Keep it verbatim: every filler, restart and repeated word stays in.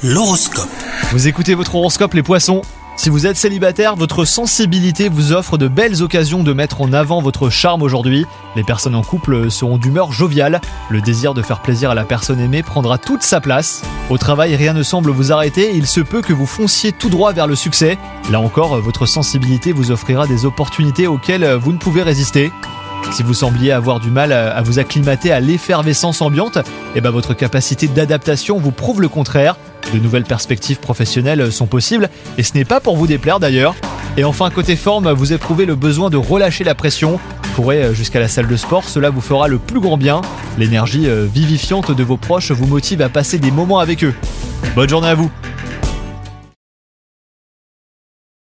L'horoscope. Vous écoutez votre horoscope les poissons. Si vous êtes célibataire, votre sensibilité vous offre de belles occasions de mettre en avant votre charme aujourd'hui. Les personnes en couple seront d'humeur joviale. Le désir de faire plaisir à la personne aimée prendra toute sa place. Au travail, rien ne semble vous arrêter et il se peut que vous fonciez tout droit vers le succès. Là encore, votre sensibilité vous offrira des opportunités auxquelles vous ne pouvez résister. Si vous sembliez avoir du mal à vous acclimater à l'effervescence ambiante, eh ben votre capacité d'adaptation vous prouve le contraire. De nouvelles perspectives professionnelles sont possibles et ce n'est pas pour vous déplaire d'ailleurs. Et enfin, côté forme, vous éprouvez le besoin de relâcher la pression. Courez jusqu'à la salle de sport, cela vous fera le plus grand bien. L'énergie vivifiante de vos proches vous motive à passer des moments avec eux. Bonne journée à vous!